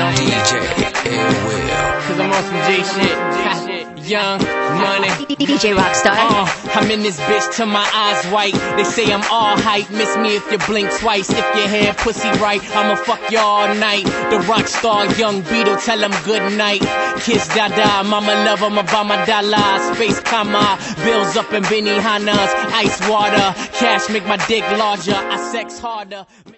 DJ Will. Cause I'm on some G shit. Young Money. DJ Rockstar. I'm in this bitch till my eyes white. They say I'm all hype. Miss me if you blink twice. If your hair pussy right, I'ma fuck you all night. The rock star, young Beetle, tell him good night. Kiss Dada, mama love him about my dollar. Space comma, bills up in Benihana's. Ice water, cash make my dick larger. I sex harder.